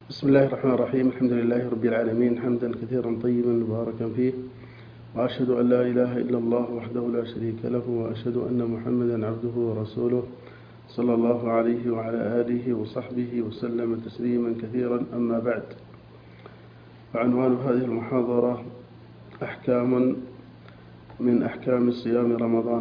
بسم الله الرحمن الرحيم. الحمد لله رب العالمين، حمدا كثيرا طيبا مباركا فيه، وأشهد أن لا إله إلا الله وحده لا شريك له، وأشهد أن محمدا عبده ورسوله صلى الله عليه وعلى آله وصحبه وسلم تسليما كثيرا. أما بعد، فعنوان هذه المحاضرة أحكام من أحكام صيام رمضان.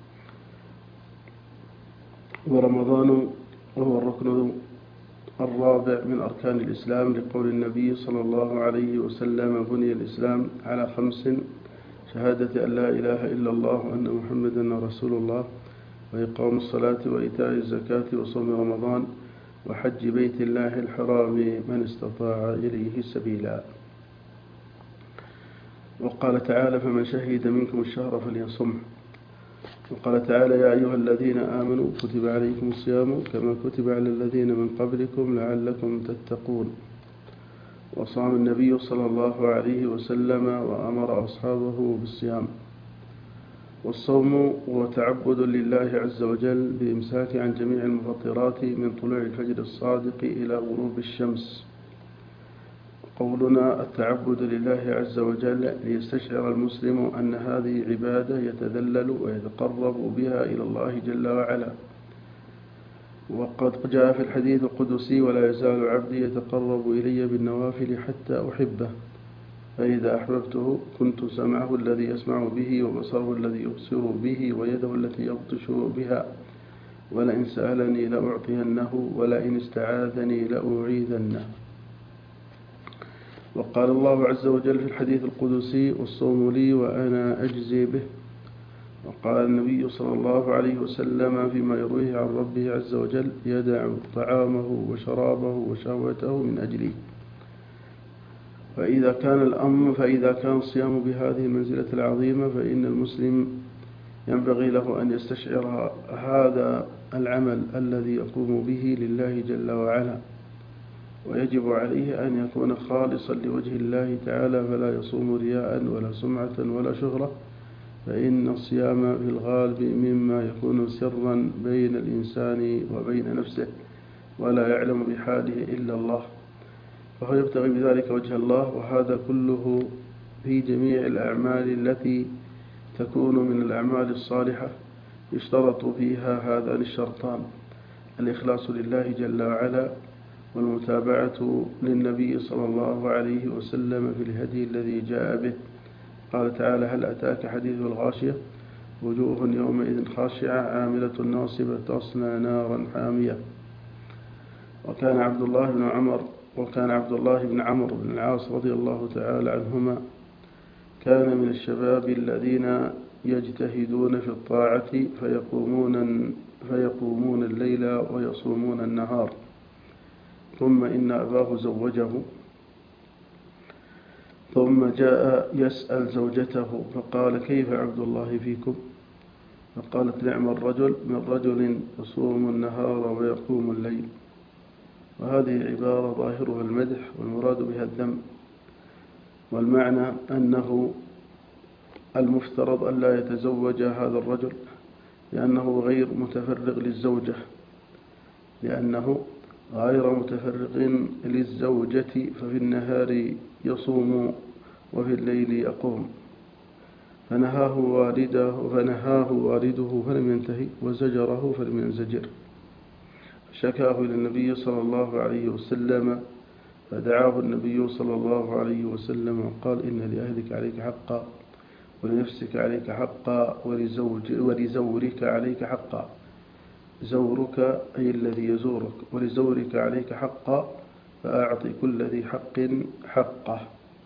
ورمضان وهو الركن الرابع من أركان الإسلام، لقول النبي صلى الله عليه وسلم: بني الإسلام على 5: شهادة أن لا إله إلا الله وأن محمدا رسول الله، وإقام الصلاة وإيتاء الزكاة وصوم رمضان وحج بيت الله الحرام من استطاع إليه سبيلا. وقال تعالى: فمن شهد منكم الشهر فليصمه. وقال تعالى: يا أيها الذين آمنوا كتب عليكم الصيام كما كتب على الذين من قبلكم لعلكم تتقون. وصام النبي صلى الله عليه وسلم وأمر أصحابه بالصيام. والصوم هو تعبد لله عز وجل بإمساك عن جميع المفطرات من طلوع الفجر الصادق إلى غروب الشمس. قولنا التعبد لله عز وجل ليستشعر المسلم أن هذه عبادة يتذلل ويتقرب بها إلى الله جل وعلا. وقد جاء في الحديث القدسي: ولا يزال عبدي يتقرب إلي بالنوافل حتى أحبه، فإذا أحببته كنت سمعه الذي يسمع به، وبصره الذي يبصر به، ويده التي يبطش بها، ولئن سألني لأعطينه، ولئن استعاذني لأعيذنه. وقال الله عز وجل في الحديث القدسي: والصوم لي وأنا أجزي به. وقال النبي صلى الله عليه وسلم فيما يرويه عن ربه عز وجل: يدع طعامه وشرابه وشهوته من أجلي. فإذا كان الصيام بهذه المنزلة العظيمة، فإن المسلم ينبغي له أن يستشعر هذا العمل الذي يقوم به لله جل وعلا، ويجب عليه أن يكون خالصا لوجه الله تعالى، فلا يصوم رياء ولا سمعة ولا شهرة، فإن الصيام في الغالب مما يكون سرا بين الإنسان وبين نفسه، ولا يعلم بحاله إلا الله، فهو يبتغي بذلك وجه الله. وهذا كله في جميع الأعمال التي تكون من الأعمال الصالحة يشترط فيها هذان الشرطان: الإخلاص لله جل وعلا، والمتابعة للنبي صلى الله عليه وسلم في الهدي الذي جاء به. قال تعالى: هل أتاك حديث الغاشية؟ وجوه يومئذ خاشعة عاملة ناصبة تصلى نارا حامية. وكان عبد الله بن عمرو بن العاص رضي الله تعالى عنهما كان من الشباب الذين يجتهدون في الطاعة فيقومون الليل ويصومون النهار. ثم إن أباه زوجه، ثم جاء يسأل زوجته فقال: كيف عبد الله فيكم؟ فقالت: نعم الرجل، من رجل يصوم النهار ويقوم الليل. وهذه عبارة ظاهرها المدح والمراد بها الذم، والمعنى أنه المفترض أن لا يتزوج هذا الرجل لأنه غير متفرغ للزوجة، ففي النهار يصوم وفي الليل يقوم. فنهاه والده فلم ينتهي، وزجره فلم ينزجر، شكاه إلى النبي صلى الله عليه وسلم، فدعاه النبي صلى الله عليه وسلم وقال: إن لأهلك عليك حقا، ولنفسك عليك حقا، ولزورك عليك حقا. زورك أي الذي يزورك، ولزورك عليك حقا، فأعط كل ذي حق حقه.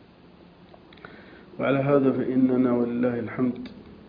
وعلى هذا فإننا ولله الحمد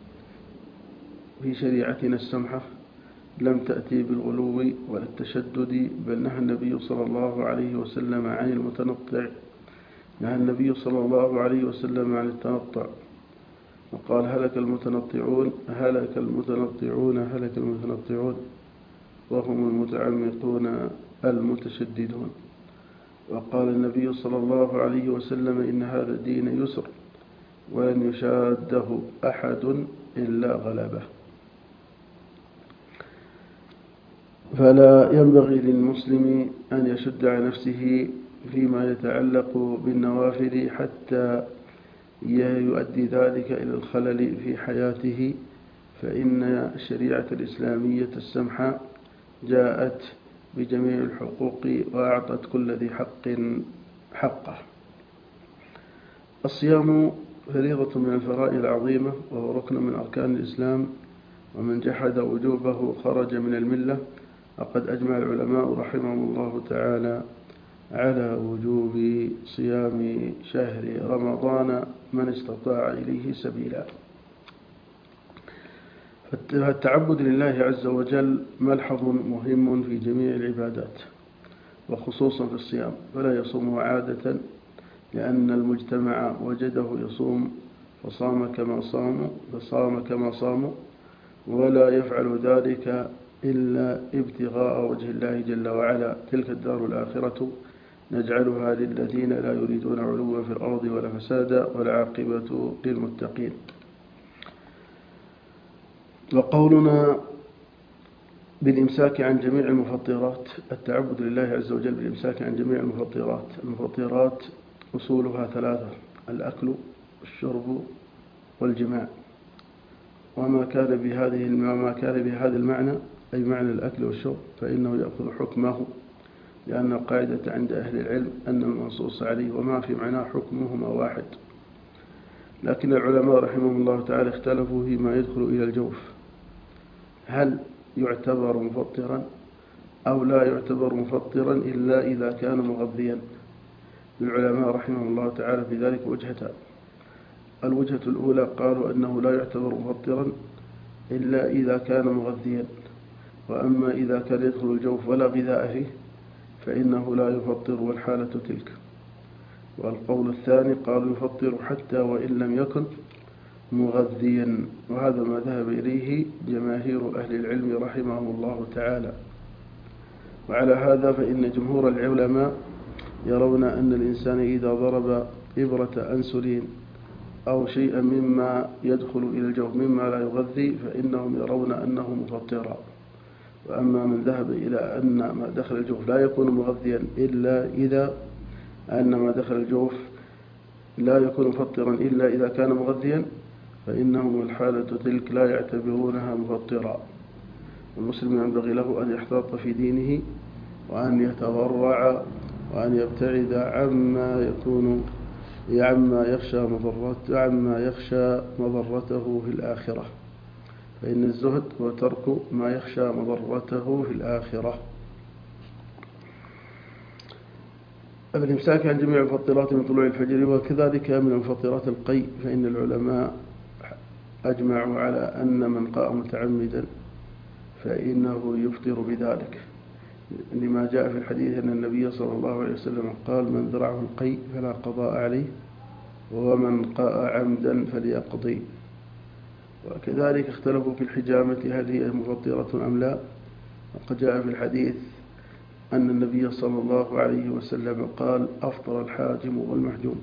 في شريعتنا السمحة لم تأتي بالغلو ولا التشدد، بل نهى النبي صلى الله عليه وسلم عن المتنطع، نهى النبي صلى الله عليه وسلم عن التنطع، وقال: هلك المتنطعون هلك المتنطعون هلك المتنطعون، وهم المتعمقون المتشددون. وقال النبي صلى الله عليه وسلم: إن هذا الدين يسر، ولن يشاده أحد إلا غلبه. فلا ينبغي للمسلم أن يشد على نفسه فيما يتعلق بالنوافل حتى يؤدي ذلك إلى الخلل في حياته، فإن الشريعة الإسلامية السمحة جاءت بجميع الحقوق وأعطت كل ذي حق حقه. الصيام فريضة من الفرائض العظيمة، وهو ركن من أركان الإسلام، ومن جحد وجوبه خرج من الملة. وقد أجمع العلماء رحمهم الله تعالى على وجوب صيام شهر رمضان من استطاع إليه سبيلا. فالتعبد لله عز وجل ملحظ مهم في جميع العبادات، وخصوصا في الصيام، فلا يصومه عادة لأن المجتمع وجده يصوم فصام كما صاموا، ولا يفعل ذلك إلا ابتغاء وجه الله جل وعلا. تلك الدار الآخرة نجعلها للذين لا يريدون علوا في الأرض ولا فسادا والعاقبة للمتقين. وقولنا بالإمساك عن جميع المفطرات، التعبد لله عز وجل بالإمساك عن جميع المفطرات أصولها ثلاثة: الأكل والشرب والجماع. وما كان بهذا المعنى، أي معنى الأكل والشرب، فإنه يأخذ حكمه، لأن القاعدة عند أهل العلم أن المنصوص عليه وما في معناه حكمهما واحد. لكن العلماء رحمهم الله تعالى اختلفوا فيما يدخل إلى الجوف، هل يعتبر مفطرا أو لا يعتبر مفطرا إلا إذا كان مغذيا. للعلماء رحمهم الله تعالى في ذلك وجهتان: الوجهة الأولى قالوا أنه لا يعتبر مفطرا إلا إذا كان مغذيا، وأما إذا كان يدخل الجوف ولا غذاء فيه فإنه لا يفطر، والحالة تلك. والقول الثاني قالوا يفطر حتى وإن لم يكن مغذيا، وهذا ما ذهب إليه جماهير أهل العلم رحمهم الله تعالى. وعلى هذا فإن جمهور العلماء يرون أن الإنسان إذا ضرب إبرة أنسولين أو شيئا مما يدخل إلى الجوف مما لا يغذي فإنهم يرون أنه مفطرا. وأما من ذهب إلى أن ما دخل الجوف لا يكون مغذيا لا يكون مفطرا إلا إذا كان مغذيا، فإنهم الحالة تلك لا يعتبرونها مفطرا. المسلم ينبغي له أن يحتاط في دينه، وأن يتورع، وأن يبتعد عما يخشى مضرته في الآخرة، فإن الزهد هو ترك ما يخشى مضرته في الآخرة. الإمساك عن جميع المفطرات من طلوع الفجر، وكذلك من مفطرات القيء، فإن العلماء أجمعوا على أن من قاء متعمدا فإنه يفطر بذلك، لما جاء في الحديث أن النبي صلى الله عليه وسلم قال: من ذرعه القيء فلا قضاء عليه، ومن قاء عمدا فليقضي. وكذلك اختلفوا في الحجامة، هل هي مفطرة أم لا؟ وقد جاء في الحديث أن النبي صلى الله عليه وسلم قال: أفطر الحاجم والمحجوم.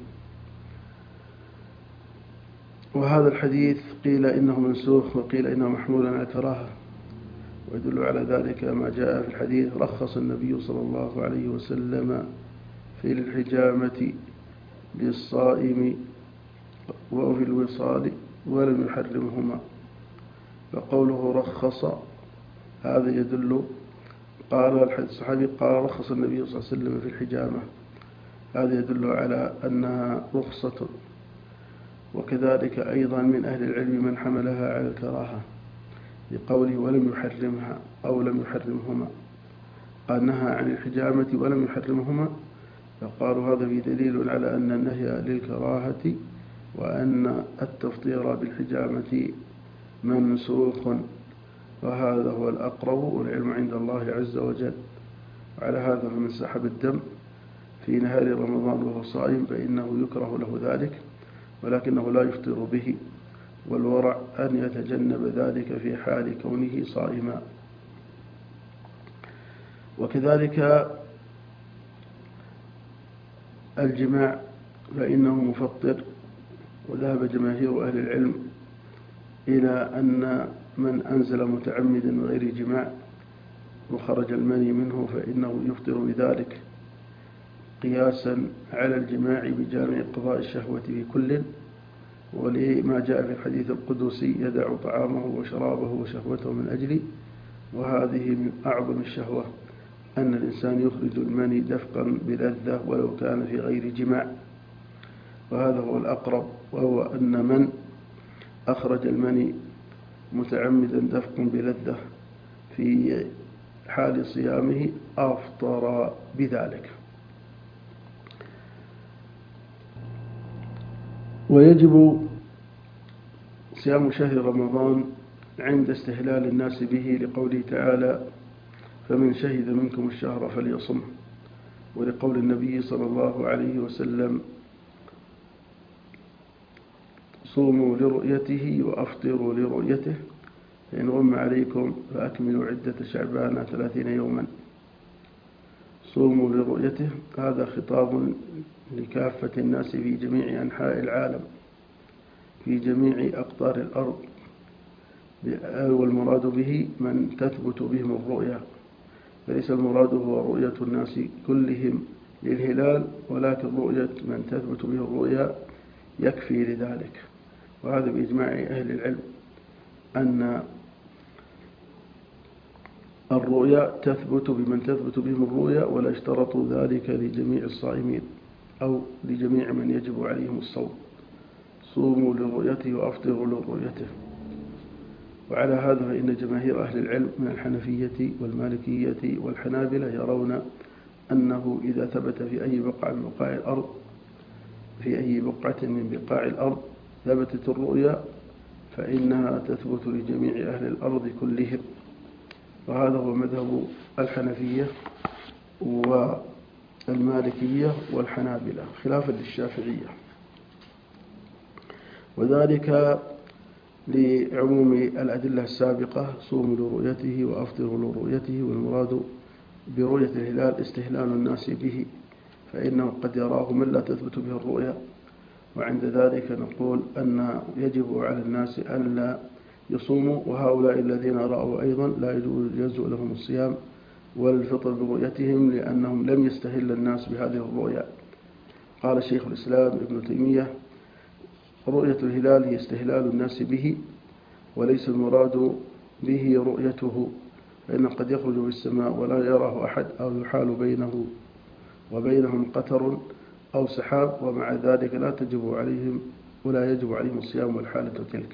وهذا الحديث قيل إنه منسوخ، وقيل إنه محمول على الكراهة. ويدل على ذلك ما جاء في الحديث: رخص النبي صلى الله عليه وسلم في الحجامة للصائم وفي الوصال ولم يحرمهما. فقوله رخص هذا يدل، قال الصحابي قال: رخص النبي صلى الله عليه وسلم في الحجامة، هذا يدل على أنها رخصة. وكذلك أيضا من أهل العلم من حملها على الكراهة لقوله ولم يحرمها أو لم يحرمهما، قال نهى عن الحجامة ولم يحرمهما، فقالوا هذا في دليل على أن النهي للكراهة، وأن التفطير بالحجامة منسوخ، وهذا هو الأقرب، والعلم عند الله عز وجل. وعلى هذا فمن سحب الدم في نهار رمضان وهو صائم فإنه يكره له ذلك، ولكنه لا يفطر به، والورع أن يتجنب ذلك في حال كونه صائما. وكذلك الجماع فإنه مفطر، وذهب جماهير أهل العلم إلى أن من أنزل متعمدا من غير جماع وخرج المني منه فإنه يفطر بذلك، قياسا على الجماع بجامع قضاء الشهوة في كل، ولما جاء في الحديث القدسي: يدع طعامه وشرابه وشهوته من أجلي. وهذه من أعظم الشهوة، أن الإنسان يخرج المني دفقا بلذة ولو كان في غير جماع، وهذا هو الأقرب، وهو أن من أخرج المني متعمدا دفقا بلذة في حال صيامه أفطر بذلك. ويجب صيام شهر رمضان عند استهلال الناس به، لقوله تعالى: فمن شهد منكم الشهر فليصم، ولقول النبي صلى الله عليه وسلم: صوموا لرؤيته وأفطروا لرؤيته، فإن غم عليكم فأكملوا عدة شعبان 30 يوما. صوموا لرؤيته، هذا خطاب لكافة الناس في جميع أنحاء العالم، في جميع أقطار الأرض، والمراد به من تثبت بهم الرؤيا، فليس المراد هو رؤية الناس كلهم للهلال، ولكن رؤية من تثبت به الرؤيا يكفي لذلك. وهذا بإجماع أهل العلم أن الرؤيا تثبت بمن تثبت بهم الرؤيا، ولا اشترطوا ذلك لجميع الصائمين أو لجميع من يجب عليهم الصوم. صوموا لرؤيته وأفطروا لرؤيته. وعلى هذا فإن جماهير أهل العلم من الحنفية والمالكية والحنابلة يرون أنه إذا ثبت في أي بقعة من بقاع الأرض، في أي بقعة من بقاع الأرض ثبتت الرؤيا، فإنها تثبت لجميع أهل الأرض كلهم. وهذا هو مذهب الحنفية والمالكية والحنابلة، خلافا للشافعية، وذلك لعموم الأدلة السابقة: صوموا لرؤيته وأفطروا لرؤيته. والمراد برؤية الهلال استهلال الناس به، فإنه قد يراه من لا تثبت به الرؤيا، وعند ذلك نقول أن يجب على الناس أن لا يصوموا، وهؤلاء الذين رأوا أيضا لا يجوز لهم الصيام والفطر برؤيتهم، لأنهم لم يستهل الناس بهذه الرؤيا. قال شيخ الإسلام ابن تيمية: رؤية الهلال هي استهلال الناس به، وليس المراد به رؤيته، فإن قد يخرج في السماء ولا يراه أحد، أو يحال بينه وبينهم قتر أو سحاب، ومع ذلك لا يجب عليهم الصيام والحالة تلك.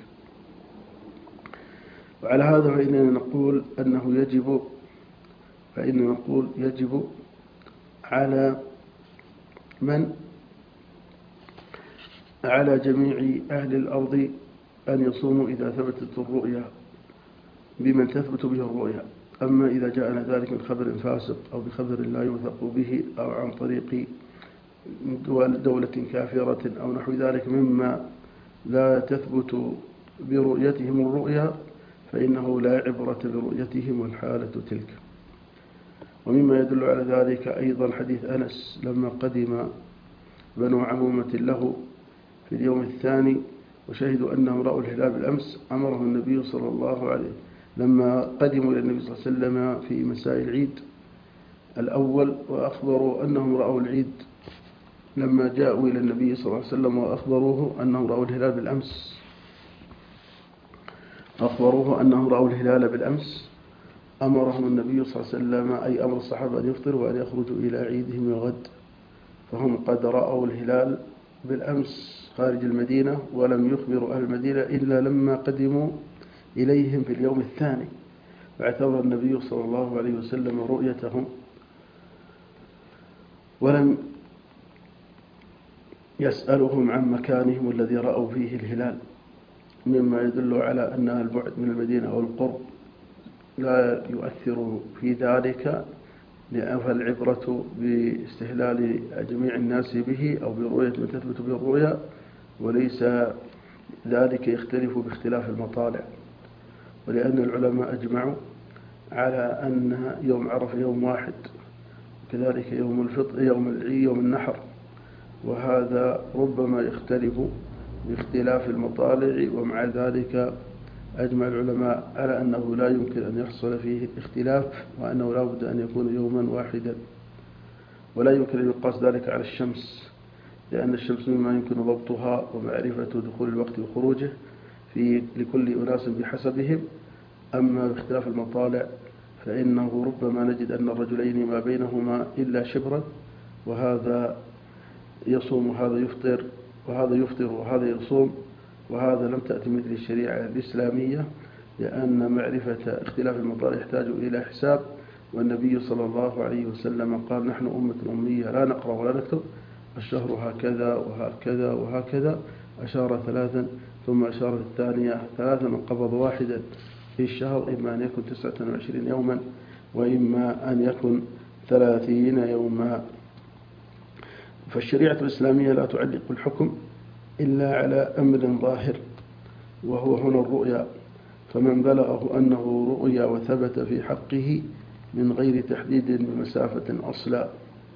وعلى هذا فإننا نقول أنه يجب على جميع أهل الأرض أن يصوموا إذا ثبتت الرؤيا بمن تثبت به الرؤيا. أما إذا جاءنا ذلك من خبر فاسق أو بخبر لا يوثق به، أو عن طريق دولة كافرة أو نحو ذلك مما لا تثبت برؤيتهم الرؤيا، فإنه لا عبرة برؤيتهم والحالة تلك. ومما يدل على ذلك أيضا حديث أنس لما قدم بنو عمومة له في اليوم الثاني وشهدوا أنهم رأوا الهلال بالأمس، أمره النبي صلى الله عليه لما قدموا إلى النبي صلى الله عليه وسلم في مساء العيد الأول وأخبروا أنهم رأوا العيد، لما جاءوا إلى النبي صلى الله عليه وسلم وأخبروه أنهم رأوا الهلال بالأمس، أمرهم النبي صلى الله عليه وسلم، أي أمر الصحابة، أن يفطروا وأن يخرجوا إلى عيدهم الغد، فهم قد رأوا الهلال بالأمس خارج المدينة، ولم يخبروا أهل المدينة إلا لما قدموا إليهم في اليوم الثاني، فاعتبر النبي صلى الله عليه وسلم رؤيتهم، ولم يسألهم عن مكانهم الذي رأوا فيه الهلال، مما يدل على أن البعد من المدينة أو القرب لا يؤثر في ذلك، فالعبرة باستهلال جميع الناس به أو برؤية من تثبت به الرؤيا، وليس ذلك يختلف باختلاف المطالع. ولأن العلماء أجمعوا على أن يوم عرفة يوم واحد، كذلك يوم الفطر يوم النحر، وهذا ربما يختلف باختلاف المطالع، ومع ذلك أجمع العلماء على أنه لا يمكن أن يحصل فيه اختلاف، وأنه لا بد أن يكون يوما واحدا. ولا يمكن أن يقاس ذلك على الشمس، لأن الشمس مما يمكن ضبطها ومعرفة دخول الوقت وخروجه لكل أناس بحسبهم. أما باختلاف المطالع فإنه ربما نجد أن الرجلين ما بينهما إلا شبرا، وهذا يصوم وهذا يفطر، وهذا يفطر وهذا يصوم، وهذا لم تأتي مثل الشريعة الإسلامية، لأن معرفة اختلاف المطالع يحتاج إلى حساب. والنبي صلى الله عليه وسلم قال: نحن أمة أمية لا نقرأ ولا نكتب، الشهر هكذا وهكذا وهكذا، أشار ثلاثا ثم أشار الثانية ثلاثا وقبض واحدا في الشهر، إما أن يكون 29 يوما وإما أن يكون 30 يوما. فالشريعة الإسلامية لا تعلق الحكم إلا على أمر ظاهر، وهو هنا الرؤيا، فمن بلغه أنه رؤيا وثبت في حقه من غير تحديد بمسافة أصلا.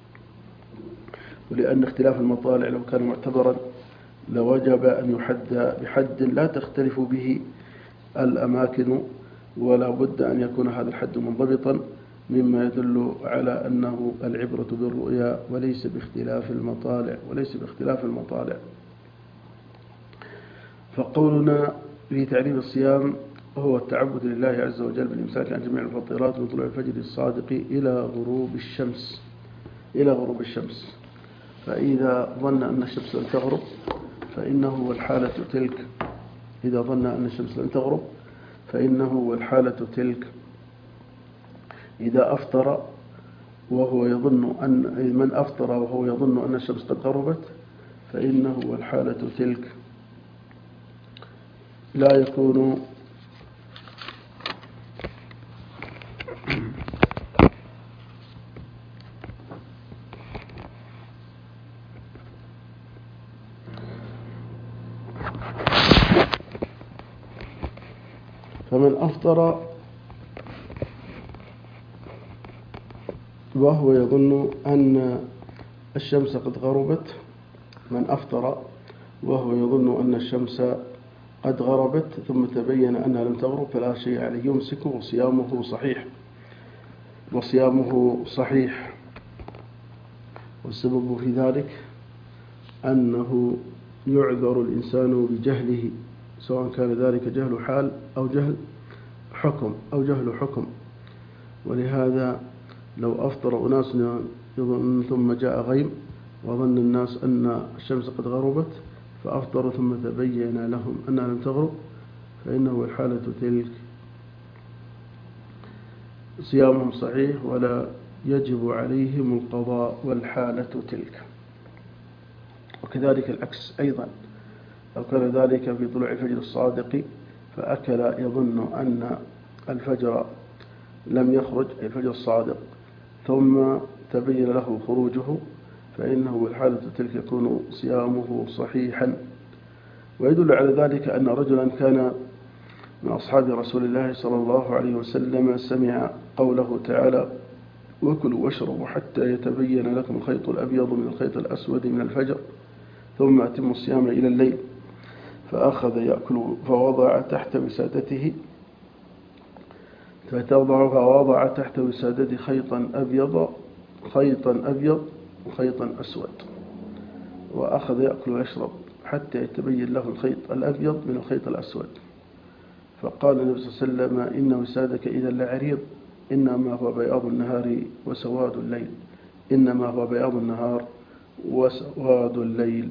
ولأن اختلاف المطالع لو كان معتبرا لوجب أن يحد بحد لا تختلف به الأماكن، ولا بد أن يكون هذا الحد منضبطا، مما يدل على أنه العبرة بالرؤيا وليس باختلاف المطالع. فقولنا في تعريف الصيام هو التعبد لله عز وجل بالإمساك عن جميع المفطرات من طلوع الفجر الصادق إلى غروب الشمس. فإذا ظن أن الشمس لن تغرب فإنه والحالة تلك إذا أفطر وهو يظن أن الشمس قد غربت فإنه والحالة تلك لا يكون فمن أفطر وهو يظن أن الشمس قد غربت ثم تبين أنها لم تغرب فلا شيء عليه، يمسك وصيامه صحيح. والسبب في ذلك أنه يعذر الإنسان بجهله، سواء كان ذلك جهل حال أو جهل حكم. ولهذا لو أفطر أناس ثم جاء غيم وظن الناس أن الشمس قد غربت فأفطروا ثم تبين لهم أنها لم تغرب فإنه الحالة تلك صيامهم صحيح ولا يجب عليهم القضاء والحالة تلك. وكذلك العكس أيضا، لو كان ذلك في طلوع الفجر الصادق فأكل يظن أن الفجر لم يخرج، الفجر الصادق، ثم تبين له خروجه فإنه الحالة تلك يكون صيامه صحيحا. ويدل على ذلك أن رجلا كان من أصحاب رسول الله صلى الله عليه وسلم سمع قوله تعالى: وكلوا واشربوا حتى يتبين لكم الخيط الأبيض من الخيط الأسود من الفجر ثم أتموا الصيام إلى الليل، فأخذ يأكل فوضع تحت وسادته خيطا أبيض وخيطا أسود، وأخذ يأكل ويشرب حتى يتبين له الخيط الأبيض من الخيط الأسود. فقال النبي صلى الله عليه وسلم: إن وسادك إذا لعريض، إنما هو بياض النهار وسواد الليل.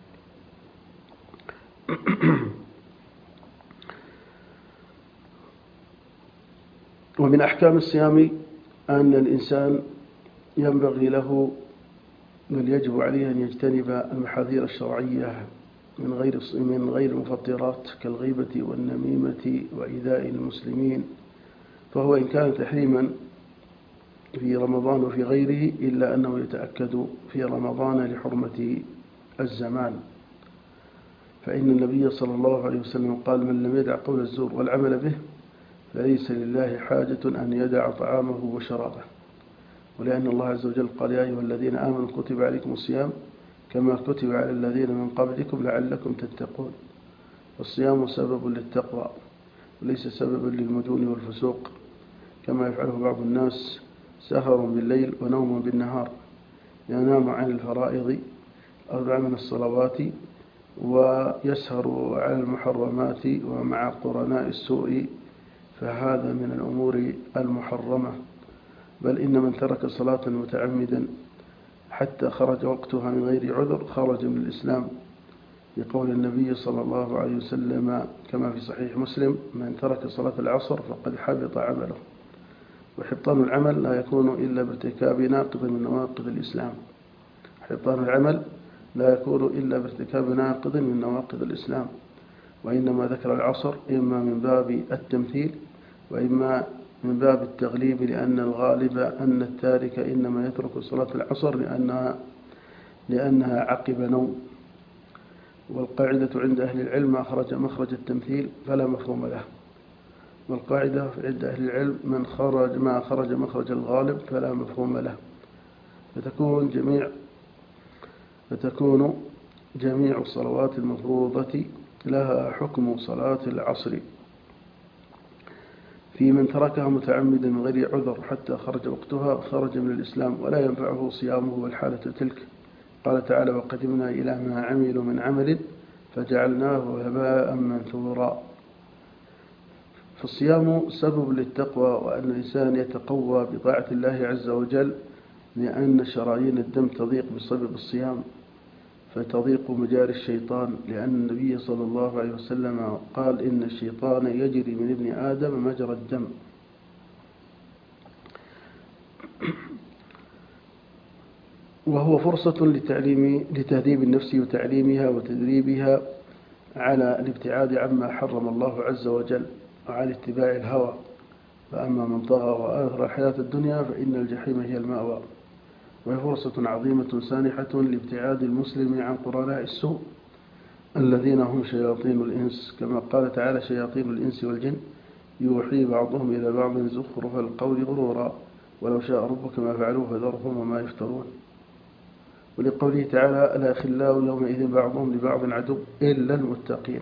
ومن أحكام الصيام أن الإنسان ينبغي له بل يجب عليه أن يجتنب المحاذير الشرعية من غير المفطرات كالغيبة والنميمة وإيذاء المسلمين، فهو إن كان تحريما في رمضان وفي غيره إلا أنه يتأكد في رمضان لحرمة الزمان. فإن النبي صلى الله عليه وسلم قال: من لم يدع قول الزور والعمل به فليس لله حاجة أن يدع طعامه وشرابه. ولأن الله عز وجل قال: يا أيها الذين آمنوا كتب عليكم الصيام كما كتب على الذين من قبلكم لعلكم تتقون. والصيام سبب للتقوى وليس سببا للمجون والفسوق كما يفعله بعض الناس، سهر بالليل ونوم بالنهار. ينام عن الفرائض 4 من الصلوات، ويسهر على المحرمات ومع قرناء السوء، فهذا من الأمور المحرمة. بل إن من ترك صلاة متعمدا حتى خرج وقتها من غير عذر خرج من الإسلام، لقول النبي صلى الله عليه وسلم كما في صحيح مسلم: من ترك صلاة العصر فقد حبط عمله. وحبطان العمل لا يكون إلا بارتكاب ناقض من نواقض الإسلام. حبطان العمل لا يكون إلا بارتكاب ناقض من نواقض الإسلام. وإنما ذكر العصر إما من باب التمثيل وإما من باب التغليب، لأن الغالب أن التارك إنما يترك صلاة العصر لأنها عقب نوم. والقاعدة عند أهل العلم ما خرج مخرج التمثيل فلا مفهوم له، والقاعدة عند أهل العلم ما خرج مخرج الغالب فلا مفهوم له، فتكون جميع الصلوات المفروضة لها حكم صلاة العصر. في من تركها متعمدا من غير عذر حتى خرج وقتها خرج من الإسلام، ولا ينفعه صيامه والحالة تلك. قال تعالى: وقدمنا إلى ما عملوا من عمل فجعلناه هباء منثورا. فالصيام سبب للتقوى، وأن الإنسان يتقوى بطاعة الله عز وجل، لأن شرايين الدم تضيق بسبب الصيام، فتضيق مجاري الشيطان، لأن النبي صلى الله عليه وسلم قال: إن الشيطان يجري من ابن آدم مجرى الدم. وهو فرصة لتهذيب النفس وتعليمها وتدريبها على الابتعاد عما حرم الله عز وجل وعن اتباع الهوى. فأما من طغى وآثر الحياة الدنيا فإن الجحيم هي المأوى. وهي فرصة عظيمة سانحة لابتعاد المسلم عن قرناء السوء الذين هم شياطين الإنس، كما قال تعالى: شياطين الإنس والجن يوحي بعضهم إلى بعض زخرف القول غرورا ولو شاء ربك ما فعلوه فذرهم وما يفترون. ولقوله تعالى: الأخلاء يومئذ بعضهم لبعض عدو إلا المتقين.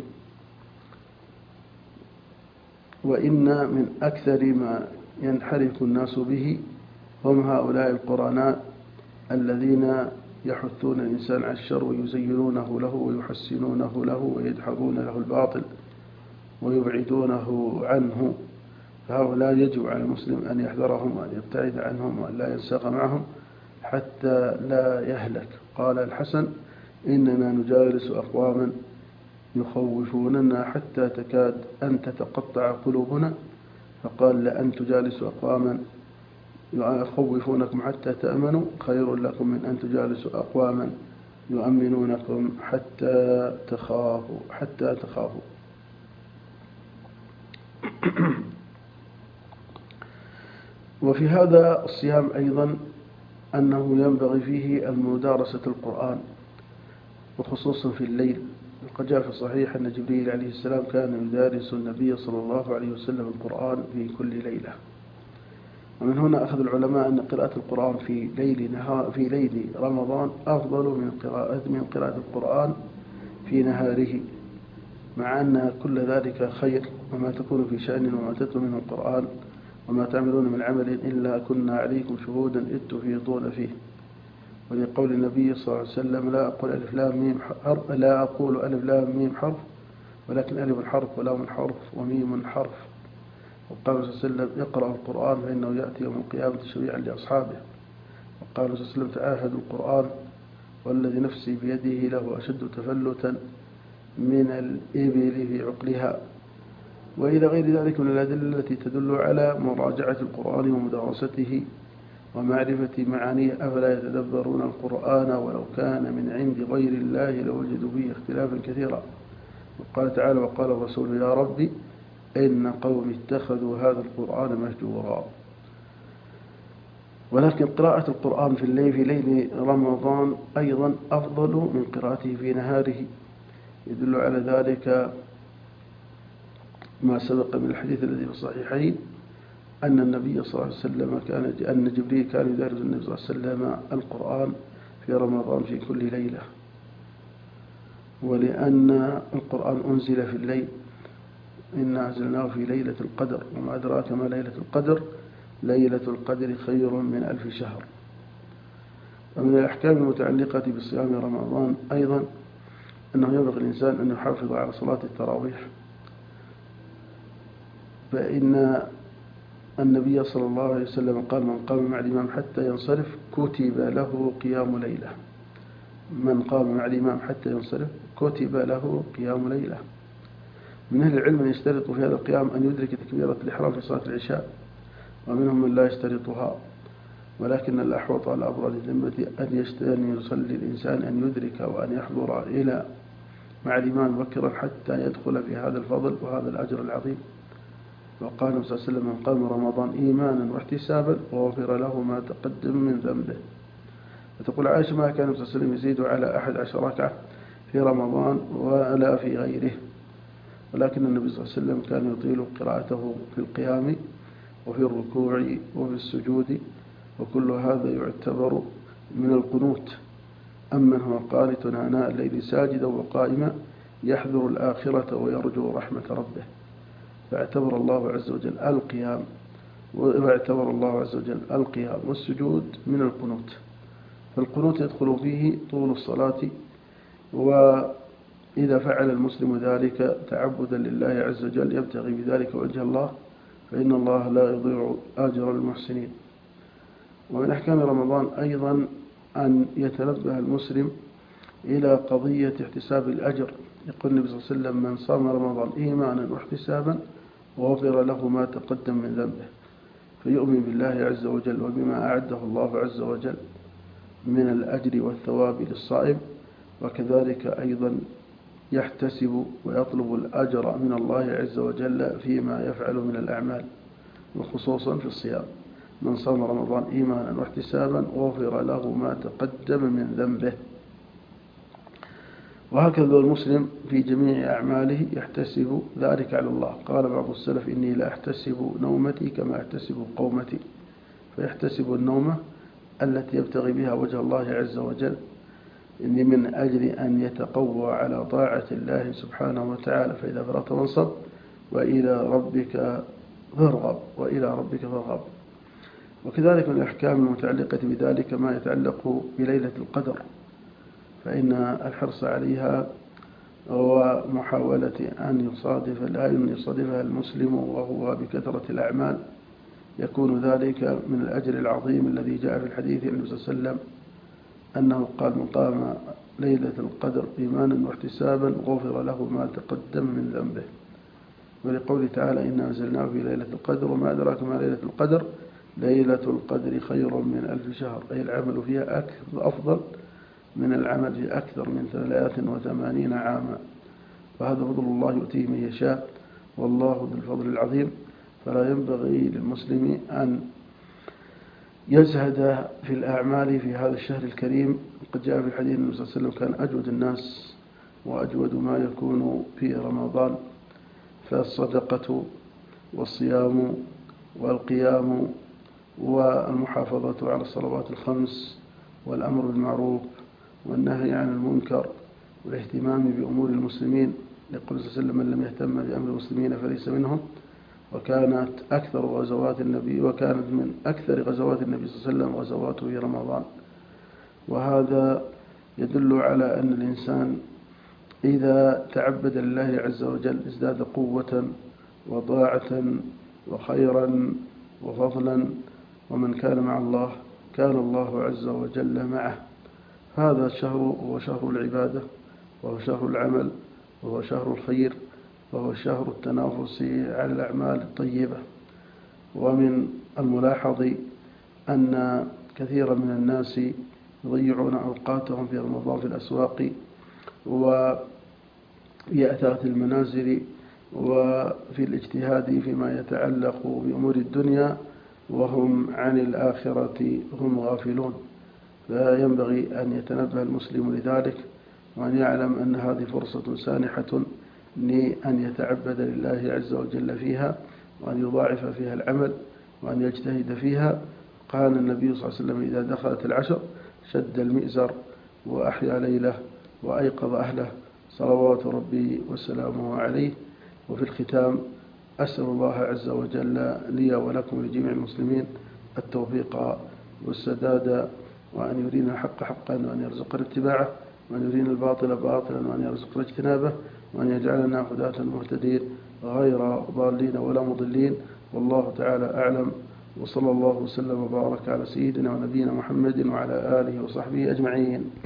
وإن من أكثر ما ينحرف الناس به هم هؤلاء القرناء الذين يحثون الإنسان على الشر ويزينونه له ويحسنونه له ويدحضون له الباطل ويبعدونه عنه. فهؤلاء يجب على المسلم أن يحذرهم وأن يبتعد عنهم وأن لا ينساق معهم حتى لا يهلك. قال الحسن: إننا نجالس أقواما يخوفوننا حتى تكاد أن تتقطع قلوبنا. فقال: لأن تجالسوا أقواما يخوفونكم حتى تأمنوا خير لكم من أن تجالسوا أقواما يؤمنونكم حتى تخافوا. وفي هذا الصيام أيضا أنه ينبغي فيه المدارسة القرآن، وخصوصا في الليل. وقد جاء في الصحيح أن جبريل عليه السلام كان يدارس النبي صلى الله عليه وسلم القرآن في كل ليلة. ومن هنا أخذ العلماء أن قراءة القرآن في ليل رمضان أفضل من قراءة القرآن في نهاره، مع أن كل ذلك خير، وما تكون في شأن وما تتلو منه القرآن وما تعملون من عمل إلا كنا عليكم شهودا إذ تفيضون فيه. ولقول النبي صلى الله عليه وسلم: لا أقول ألف لام ميم حرف ولكن ألف حرف ولام حرف وميم حرف. وقال صلى الله عليه وسلم: اقرأوا القرآن فإنه يأتي يوم القيامة شفيعا لأصحابه. وقال صلى الله عليه وسلم: تعاهدوا القرآن والذي نفسي بيده له أشد تفلتا من الإبل في عقلها. وإلى غير ذلك من الأدلة التي تدل على مراجعة القرآن ومدارسته ومعرفة معانيه. أفلا يتدبرون القرآن ولو كان من عند غير الله لوجدوا فيه اختلافا كثيرا. وقال تعالى: وقال الرسول: يا ربي إن قوم اتخذوا هذا القرآن مهجورا. ولكن قراءة القرآن في ليل رمضان أيضا أفضل من قراءته في نهاره. يدل على ذلك ما سبق من الحديث الذي في الصحيحين أن النبي صلى الله عليه وسلم أن جبريل كان يدارس النبي صلى الله عليه وسلم القرآن في رمضان في كل ليلة. ولأن القرآن أنزل في الليل: إنا أنزلناه في ليلة القدر وما أدراك ما ليلة القدر، ليلة القدر خير من 1000 شهر. ومن الأحكام المتعلقة بصيام رمضان أيضا أنه ينبغي الإنسان أن يحافظ على صلاة التراويح، فإن النبي صلى الله عليه وسلم قال: من قام مع الإمام حتى ينصرف كتب له قيام ليلة. من قام مع الإمام حتى ينصرف كتب له قيام ليلة. من أهل العلم من يشترط في هذا القيام أن يدرك تكبيرة الإحرام في صلاة العشاء، ومنهم من لا يشترطها، ولكن الأحوط على أبرد الذمة أن يصلي الإنسان أن يدرك وأن يحضر إلى مع الإمام مبكرا حتى يدخل في هذا الفضل وهذا الأجر العظيم. وقال صلى الله عليه وسلم: من قام رمضان إيمانا واحتسابا وغفر له ما تقدم من ذنبه. فتقول عائشة: ما كان صلى الله عليه وسلم يزيد على 11 ركعة في رمضان ولا في غيره، ولكن النبي صلى الله عليه وسلم كان يطيل قراءته في القيام وفي الركوع وفي السجود، وكل هذا يعتبر من القنوت. أما هو قانت آناء الليل ساجدا وقائما يحذر الآخرة ويرجو رحمة ربه، فاعتبر الله عز وجل القيام والسجود من القنوت. فالقنوت يدخل فيه طول الصلاة، وإذا فعل المسلم ذلك تعبدا لله عز وجل يبتغي بذلك وجه الله فإن الله لا يضيع أجر المحسنين. ومن أحكام رمضان أيضا أن يتنبه المسلم إلى قضية احتساب الأجر. يقول النبي صلى الله عليه وسلم: من صام رمضان إيمانا واحتسابا وغفر له ما تقدم من ذنبه. فيؤمن بالله عز وجل وبما أعده الله عز وجل من الأجر والثواب للصائم، وكذلك أيضا يحتسب ويطلب الأجر من الله عز وجل فيما يفعل من الأعمال، وخصوصا في الصيام. من صام رمضان إيمانا واحتسابا وغفر له ما تقدم من ذنبه. وهكذا المسلم في جميع أعماله يحتسب ذلك على الله. قال بعض السلف: إني لا أحتسب نومتي كما أحتسب قومتي. فيحتسب النومة التي يبتغي بها وجه الله عز وجل إني من أجل أن يتقوى على طاعة الله سبحانه وتعالى. فإذا فرغت فانصب وإلى ربك فارغب. وكذلك من الأحكام المتعلقة بذلك ما يتعلق بليلة القدر، فإن الحرص عليها ومحاولة أن يصادفها المسلم وهو بكثرة الأعمال يكون ذلك من الأجر العظيم الذي جاء في الحديث عن النبي صلى الله عليه وسلم أنه قال: من قام ليلة القدر إيمانا واحتسابا غفر له ما تقدم من ذنبه. ولقوله تعالى: إنا أنزلناه في ليلة القدر وما أدراك ما ليلة القدر ليلة القدر خير من 1000 شهر، أي العمل فيها أفضل من العمل في أكثر من 83 عاما. فهذا فضل الله يؤتيه من يشاء، والله ذو الفضل العظيم. فلا ينبغي للمسلم أن يزهد في الأعمال في هذا الشهر الكريم. قد جاء في الحديث النبي صلى الله عليه وسلم كان أجود الناس وأجود ما يكون في رمضان، فالصدقة والصيام والقيام والمحافظة على الصلوات الخمس والأمر بالمعروف والنهي عن المنكر والاهتمام بأمور المسلمين. يقول صلى الله عليه وسلم: من لم يهتم بأمر المسلمين فليس منهم. وكانت من أكثر غزوات النبي صلى الله عليه وسلم غزواته في رمضان. وهذا يدل على أن الإنسان إذا تعبد لله عز وجل ازداد قوة وطاعة وخيرا وفضلا، ومن كان مع الله كان الله عز وجل معه. هذا الشهر هو شهر العبادة، وهو شهر العمل، وهو شهر الخير، وهو شهر التنافس على الأعمال الطيبة. ومن الملاحظ أن كثيرا من الناس يضيعون أوقاتهم في رمضان في الأسواق ويأتات المنازل وفي الاجتهاد فيما يتعلق بأمور الدنيا، وهم عن الآخرة هم غافلون. فينبغي أن يتنبه المسلم لذلك، وأن يعلم أن هذه فرصة سانحة لأن يتعبد لله عز وجل فيها، وأن يضاعف فيها العمل، وأن يجتهد فيها. قال النبي صلى الله عليه وسلم: إذا دخلت العشر شد المئزر وأحيا ليله وأيقظ أهله صلوات ربي وسلامه عليه. وفي الختام أسأل الله عز وجل لي ولكم ولجميع المسلمين التوفيق والسداد وأن يرينا الحق حقا وأن يرزقنا اتباعه، وأن يرينا الباطل باطلا وأن يرزقنا اجتنابه، وأن يجعلنا هداة مهتدين غير ضالين ولا مضلين. والله تعالى أعلم، وصلى الله وسلم وبارك على سيدنا ونبينا محمد وعلى آله وصحبه أجمعين.